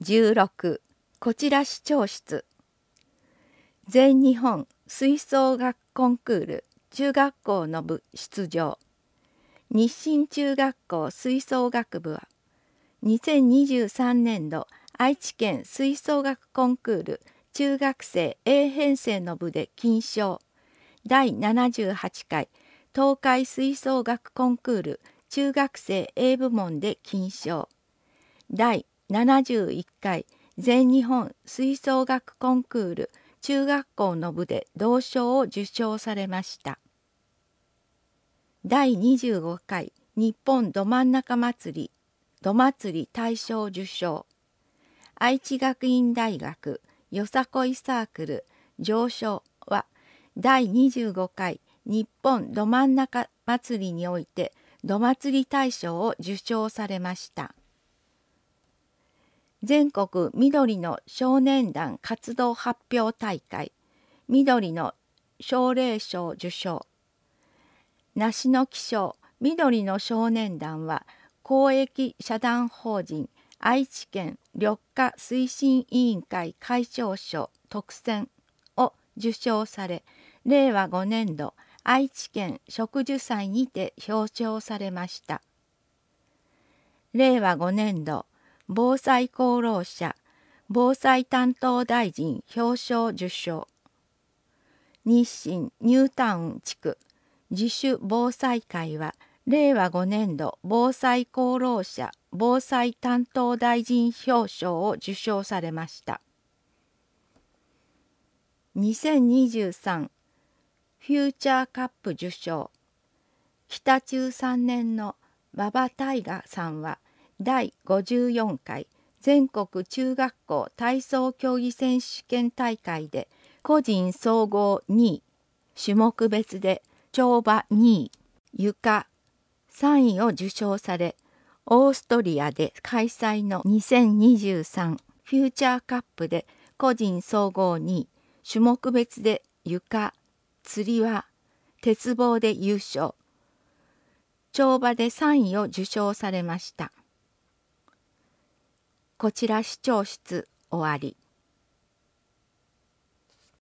16こちら市長室全日本吹奏楽コンクール中学校の部出場日清中学校吹奏楽部は2023年度愛知県吹奏楽コンクール中学生 A 編成の部で金賞第78回東海吹奏楽コンクール中学生 A 部門で金賞第71回全日本吹奏楽コンクール中学校の部で銅賞を受賞されました。第25回日本ど真ん中祭りど祭り大賞受賞愛知学院大学よさこいサークル上昇は第25回日本ど真ん中祭りにおいてど祭り大賞を受賞されました。全国緑の少年団活動発表大会緑の奨励賞受賞梨の木賞緑の少年団は公益社団法人愛知県緑化推進委員会会長賞特選を受賞され令和5年度愛知県植樹祭にて表彰されました。令和5年度防災功労者防災担当大臣表彰受賞日清ニュータウン地区自主防災会は令和5年度防災功労者防災担当大臣表彰を受賞されました。2023フューチャーカップ受賞北中3年の馬場大我さんは第54回全国中学校体操競技選手権大会で個人総合2位、種目別で跳馬2位、床3位を受賞され、オーストリアで開催の2023フューチャーカップで個人総合2位、種目別で床、つり輪、鉄棒で優勝、跳馬で3位を受賞されました。こちら市長室終わり。